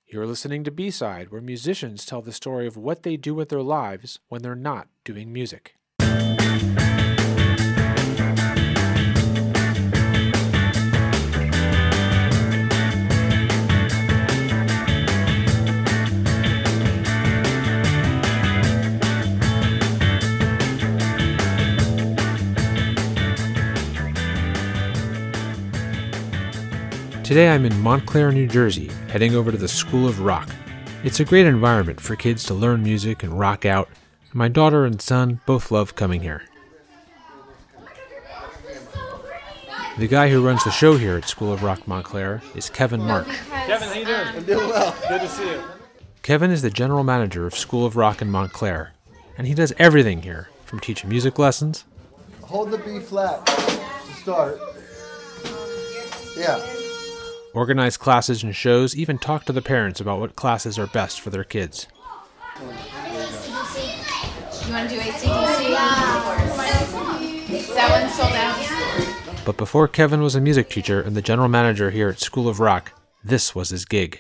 You're listening to B-Side, where musicians tell the story of what they do with their lives when they're not doing music. Today I'm in Montclair, New Jersey, heading over to the School of Rock. It's a great environment for kids to learn music and rock out, and my daughter and son both love coming here. The guy who runs the show here at School of Rock Montclair is Kevin March. Kevin, how you doing? I'm doing well. Good to see you. Kevin is the general manager of School of Rock in Montclair, and he does everything here, from teaching music lessons. Hold the B flat to start. Yeah. Organize classes and shows, even talk to the parents about what classes are best for their kids. You want to do AC/DC? Is that one sold out? But before Kevin was a music teacher and the general manager here at School of Rock, this was his gig.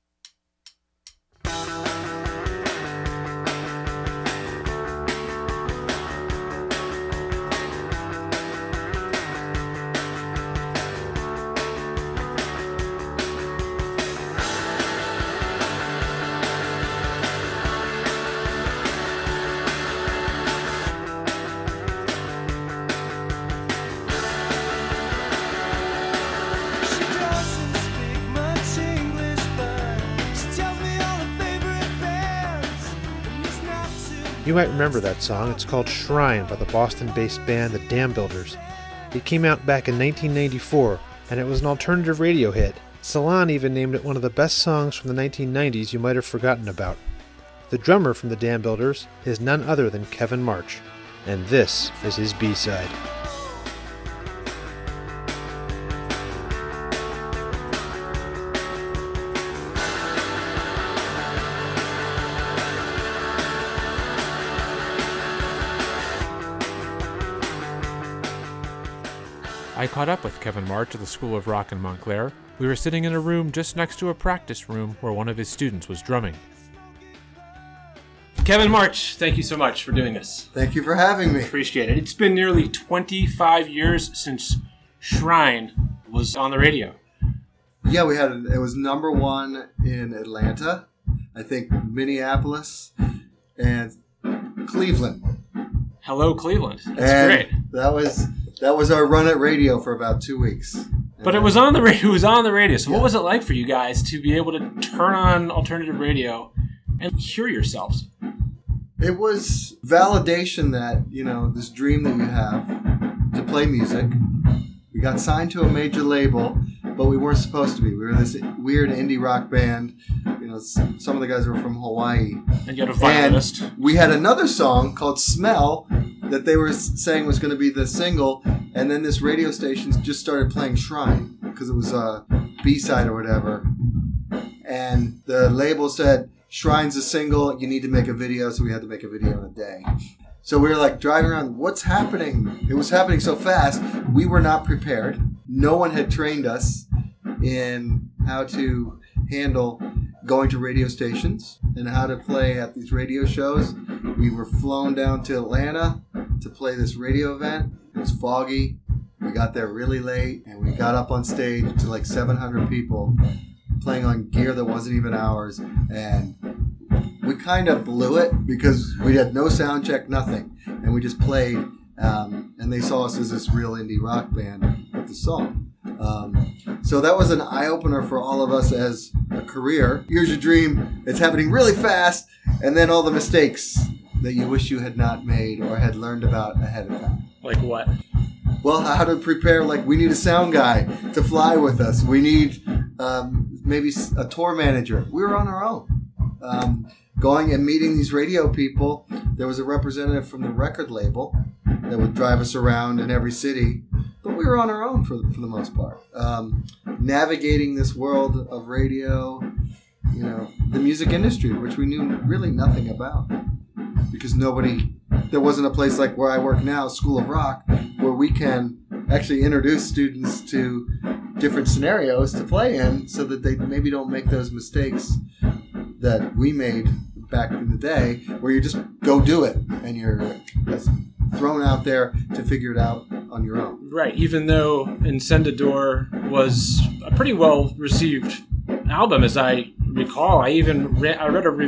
You might remember that song. It's called Shrine by the Boston-based band The Dam Builders. It came out back in 1994, and it was an alternative radio hit. Salon even named it one of the best songs from the 1990s you might have forgotten about. The drummer from The Dam Builders is none other than Kevin March, and this is his B-side. I caught up with Kevin March at the School of Rock in Montclair. We were sitting in a room just next to a practice room where one of his students was drumming. Kevin March, thank you so much for doing this. Thank you for having me. Appreciate it. It's been nearly 25 years since Shrine was on the radio. Yeah, it was number one in Atlanta, I think Minneapolis, and Cleveland. Hello, Cleveland. That's great. That was our run at radio for about 2 weeks. But it was on the radio. It was on the radio. So what was it like for you guys to be able to turn on alternative radio and hear yourselves? It was validation that, this dream that you have to play music. We got signed to a major label, but we weren't supposed to be. We were this weird indie rock band. Some of the guys were from Hawaii. And you had a violinist. And we had another song called Smell that they were saying was going to be the single, and then this radio station just started playing Shrine because it was a B-side or whatever. And the label said, Shrine's a single, you need to make a video, so we had to make a video in a day. So we were like driving around, what's happening? It was happening so fast, we were not prepared. No one had trained us in how to handle going to radio stations and how to play at these radio shows. We were flown down to Atlanta to play this radio event. It was foggy. We got there really late, and we got up on stage to like 700 people playing on gear that wasn't even ours, and we kind of blew it because we had no sound check, nothing, and we just played, and they saw us as this real indie rock band with the song. So that was an eye-opener for all of us as a career. Here's your dream. It's happening really fast, and then all the mistakes that you wish you had not made or had learned about ahead of time. Like what? Well, how to prepare, we need a sound guy to fly with us. We need maybe a tour manager. We were on our own. Going and meeting these radio people. There was a representative from the record label that would drive us around in every city. But we were on our own for the most part. Navigating this world of radio, the music industry, which we knew really nothing about. Because there wasn't a place like where I work now, School of Rock, where we can actually introduce students to different scenarios to play in so that they maybe don't make those mistakes that we made back in the day where you just go do it and you're thrown out there to figure it out on your own. Right, even though Encendedor was a pretty well-received album, as I recall. I read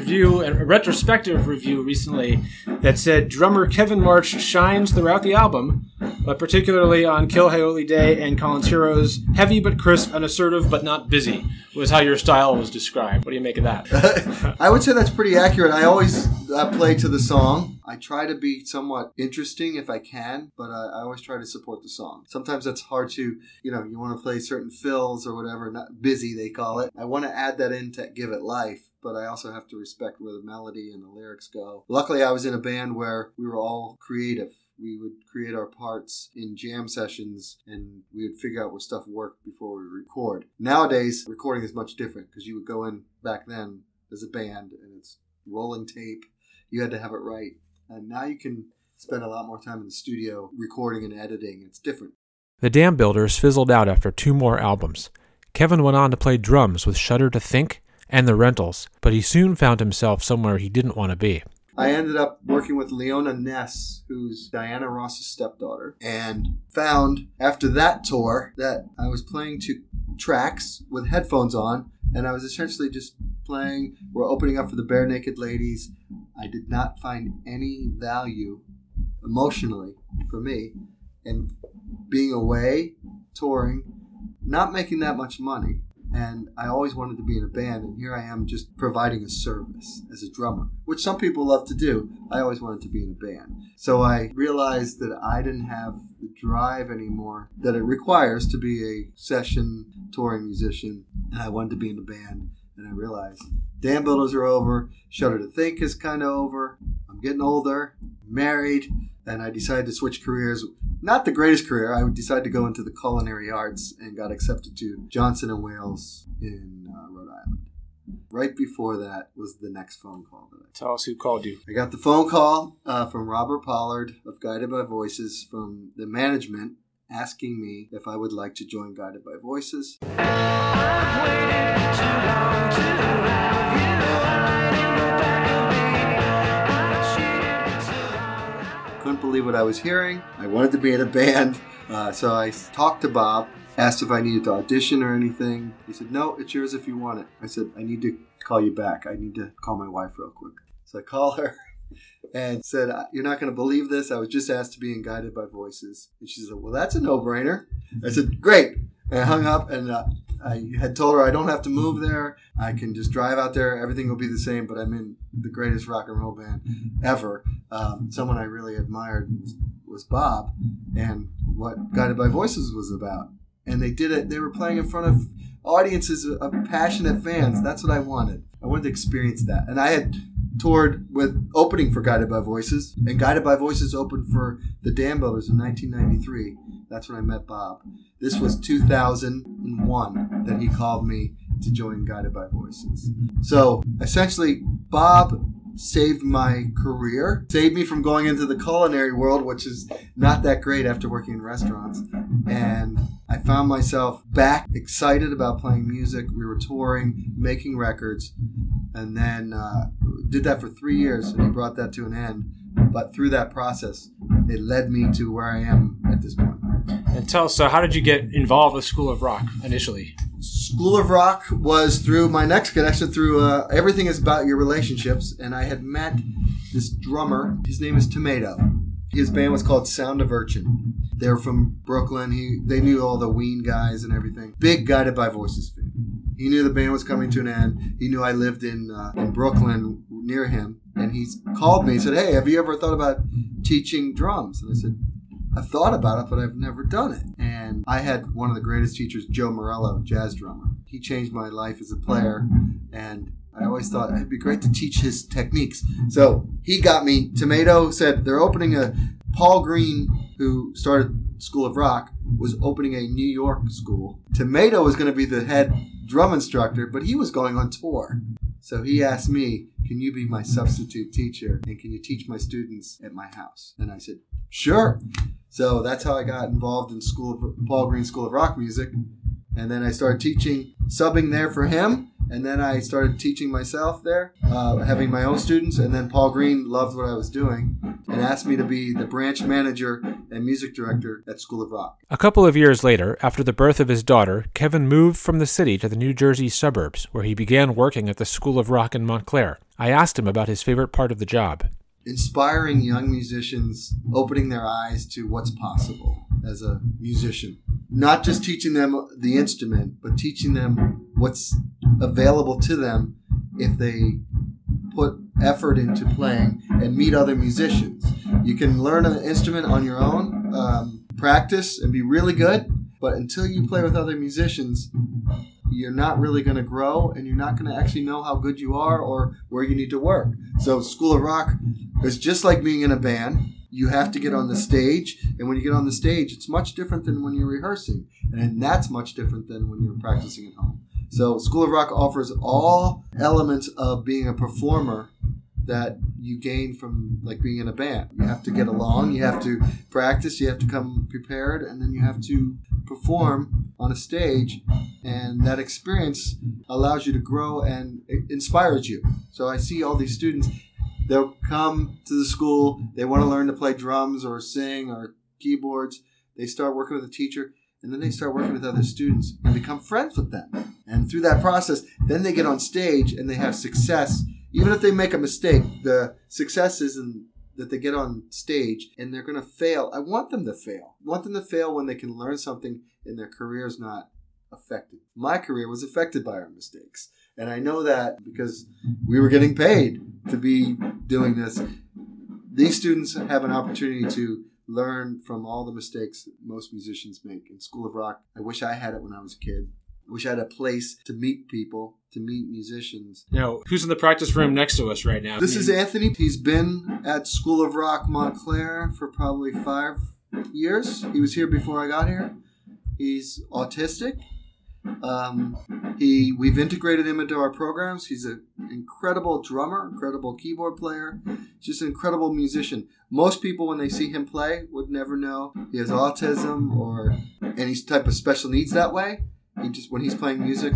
a retrospective review recently that said drummer Kevin March shines throughout the album, but particularly on Kill Holy Day and Colin's Heroes, heavy but crisp and assertive but not busy, was how your style was described. What do you make of that? I would say that's pretty accurate. I always play to the song. I try to be somewhat interesting if I can, but I always try to support the song. Sometimes that's hard to, you want to play certain fills or whatever, not busy they call it. I want to add that in to give it life, but I also have to respect where the melody and the lyrics go. Luckily, I was in a band where we were all creative. We would create our parts in jam sessions, and we would figure out what stuff worked before we record. Nowadays, recording is much different because you would go in back then as a band, and it's rolling tape. You had to have it right. And now you can spend a lot more time in the studio recording and editing. It's different. The Dam Builders fizzled out after 2 more albums. Kevin went on to play drums with Shudder to Think and The Rentals, but he soon found himself somewhere he didn't want to be. I ended up working with Leona Ness, who's Diana Ross's stepdaughter, and found after that tour that I was playing to tracks with headphones on, and I was essentially just playing. We're opening up for the Bare Naked Ladies. I did not find any value emotionally for me in being away, touring, not making that much money. And I always wanted to be in a band, and here I am just providing a service as a drummer, which some people love to do. I always wanted to be in a band. So I realized that I didn't have the drive anymore that it requires to be a session touring musician, and I wanted to be in a band. And I realized Dam Builders are over, Shudder to Think is kind of over, I'm getting older, married, and I decided to switch careers. Not the greatest career. I decided to go into the culinary arts and got accepted to Johnson & Wales in Rhode Island. Right before that was the next phone call. Tell us who called you. I got the phone call from Robert Pollard of Guided by Voices from the management asking me if I would like to join Guided by Voices. I've waited too long to have you in the back of me. Couldn't believe what I was hearing. I wanted to be in a band, so I talked to Bob, asked if I needed to audition or anything. He said, no, it's yours if you want it. I said, I need to call you back. I need to call my wife real quick. So I call her and said, you're not going to believe this. I was just asked to be in Guided by Voices. And she said, well, that's a no-brainer. I said, great. And I hung up, and I had told her I don't have to move there. I can just drive out there. Everything will be the same, but I'm in the greatest rock and roll band ever. Someone I really admired was Bob, and what Guided by Voices was about. And they did it. They were playing in front of audiences of passionate fans. That's what I wanted. I wanted to experience that. And I had toured with opening for Guided by Voices, and Guided by Voices opened for the Dam Builders in 1993. That's when I met Bob. This was 2001 that he called me to join Guided by Voices. So essentially, Bob saved my career, saved me from going into the culinary world, which is not that great after working in restaurants. And I found myself back excited about playing music. We were touring, making records, and then did that for 3 years, and he brought that to an end. But through that process, it led me to where I am at this point. And tell us, so how did you get involved with School of Rock initially? School of Rock was through my next connection through Everything is About Your Relationships, and I had met this drummer. His name is Tomato. His band was called Sound of Urchin. They were from Brooklyn. They knew all the Ween guys and everything. Big Guided by Voices fan. He knew the band was coming to an end. He knew I lived in Brooklyn near him, and he called me and said, hey, have you ever thought about teaching drums? And I said, I've thought about it, but I've never done it. And I had one of the greatest teachers, Joe Morello, jazz drummer. He changed my life as a player, and I always thought it'd be great to teach his techniques. So he got me. Tomato said they're opening Paul Green, who started School of Rock, was opening a New York school. Tomato was going to be the head drum instructor, but he was going on tour. So he asked me, can you be my substitute teacher, and can you teach my students at my house? And I said, sure. So that's how I got involved in Paul Green School of Rock Music. And then I started teaching, subbing there for him. And then I started teaching myself there, having my own students. And then Paul Green loved what I was doing and asked me to be the branch manager and music director at School of Rock. A couple of years later, after the birth of his daughter, Kevin moved from the city to the New Jersey suburbs, where he began working at the School of Rock in Montclair. I asked him about his favorite part of the job. Inspiring young musicians, opening their eyes to what's possible as a musician. Not just teaching them the instrument, but teaching them what's available to them if they put effort into playing and meet other musicians. You can learn an instrument on your own, practice, and be really good, but until you play with other musicians, you're not really going to grow, and you're not going to actually know how good you are or where you need to work. So School of Rock is just like being in a band. You have to get on the stage, and when you get on the stage, it's much different than when you're rehearsing, and that's much different than when you're practicing at home. So School of Rock offers all elements of being a performer that you gain from like being in a band. You have to get along, you have to practice, you have to come prepared, and then you have to perform on a stage, and that experience allows you to grow and it inspires you. So I see all these students, they'll come to the school, they want to learn to play drums or sing or keyboards, they start working with a teacher, and then they start working with other students and become friends with them. And through that process, then they get on stage and they have success. Even if they make a mistake, the success is that they get on stage and they're going to fail. I want them to fail. I want them to fail when they can learn something and their career is not affected. My career was affected by our mistakes. And I know that because we were getting paid to be doing this. These students have an opportunity to learn from all the mistakes most musicians make. In School of Rock, I wish I had it when I was a kid. I wish I had a place to meet people, to meet musicians. Now, who's in the practice room next to us right now? This is Anthony. He's been at School of Rock Montclair for probably 5 years. He was here before I got here. He's autistic. We've integrated him into our programs. He's an incredible drummer, incredible keyboard player, just an incredible musician. Most people, when they see him play, would never know he has autism or any type of special needs that way. When he's playing music,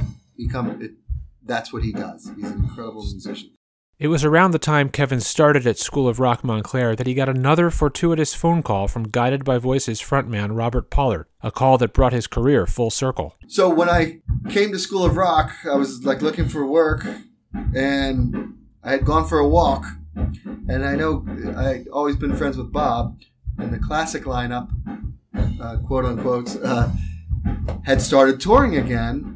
that's what he does. He's an incredible musician. It was around the time Kevin started at School of Rock Montclair that he got another fortuitous phone call from Guided by Voices frontman Robert Pollard, a call that brought his career full circle. So when I came to School of Rock, I was like looking for work, and I had gone for a walk, and I know I'd always been friends with Bob, and the classic lineup, quote unquote, had started touring again,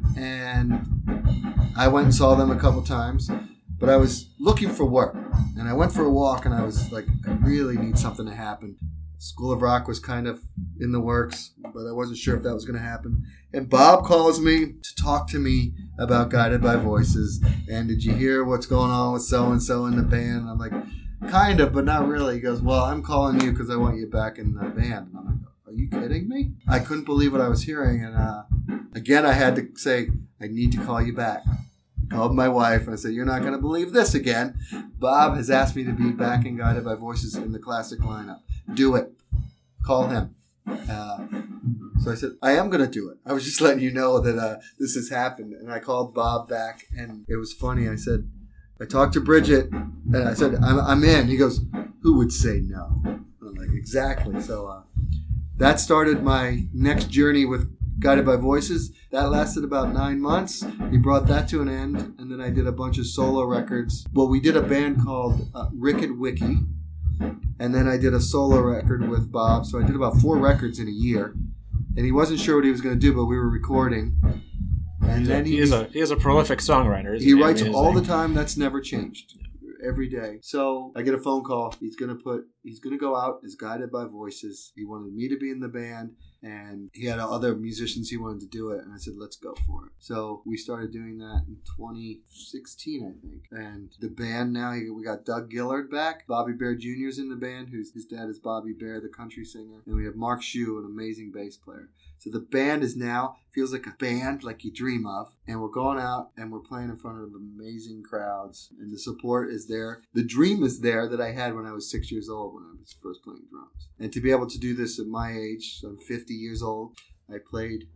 and I went and saw them a couple times. But I was looking for work, and I went for a walk, and I was like, I really need something to happen. School of Rock was kind of in the works, but I wasn't sure if that was going to happen. And Bob calls me to talk to me about Guided by Voices, and did you hear what's going on with so-and-so in the band? And I'm like, kind of, but not really. He goes, well, I'm calling you because I want you back in the band. And I'm like, are you kidding me? I couldn't believe what I was hearing, and again, I had to say, I need to call you back. Called my wife and I said, you're not going to believe this again. Bob has asked me to be back in Guided by Voices in the classic lineup. Do it. Call him. So I said, I am going to do it. I was just letting you know that this has happened. And I called Bob back, and it was funny. I said, I talked to Bridget, and I said, I'm in. He goes, who would say no? I'm like, exactly. So that started my next journey with Guided by Voices. That lasted about 9 months. He brought that to an end, and then I did a bunch of solo records. Well, we did a band called Rickett Wiki, and then I did a solo record with Bob. So I did about 4 records in a year, and he wasn't sure what he was going to do, but we were recording. And then he is a prolific songwriter. Isn't he writes all the time. That's never changed. Every day. So I get a phone call. He's going to go out as Guided by Voices. He wanted me to be in the band, and he had other musicians he wanted to do it. And I said, let's go for it. So we started doing that in 2016, I think. And the band now, we got Doug Gillard back. Bobby Bear Jr. is in the band, his dad is Bobby Bear, the country singer. And we have Mark Shue, an amazing bass player. So the band is now, feels like a band like you dream of. And we're going out and we're playing in front of amazing crowds. And the support is there. The dream is there that I had when I was 6 years old, when I was first playing drums. And to be able to do this at my age, I'm 50 years old. I played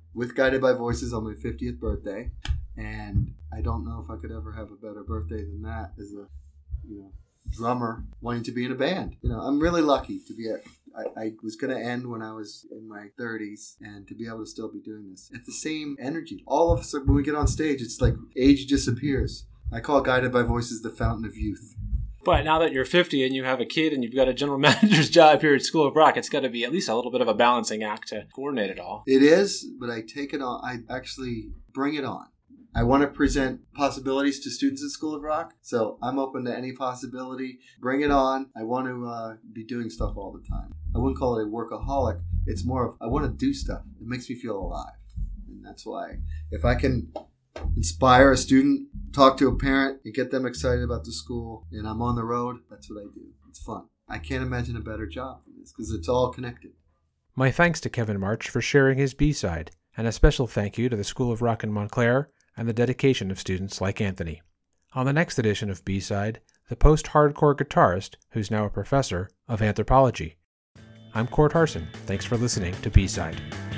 with Guided by Voices on my 50th birthday. And I don't know if I could ever have a better birthday than that as a, drummer wanting to be in a band. I'm really lucky to be I was going to end when I was in my 30s, and to be able to still be doing this at the same energy. All of us, when we get on stage, it's like age disappears. I call Guided by Voices the fountain of youth. But now that you're 50 and you have a kid and you've got a general manager's job here at School of Rock, it's got to be at least a little bit of a balancing act to coordinate it all. It is, but I take it on. I actually bring it on. I want to present possibilities to students at School of Rock, so I'm open to any possibility. Bring it on. I want to be doing stuff all the time. I wouldn't call it a workaholic. It's more of I want to do stuff. It makes me feel alive. And that's why if I can inspire a student, talk to a parent, and get them excited about the school, and I'm on the road, that's what I do. It's fun. I can't imagine a better job for this because it's all connected. My thanks to Kevin March for sharing his B-side, and a special thank you to the School of Rock in Montclair and the dedication of students like Anthony. On the next edition of B-Side, the post-hardcore guitarist, who's now a professor of anthropology. I'm Cord Harson. Thanks for listening to B-Side.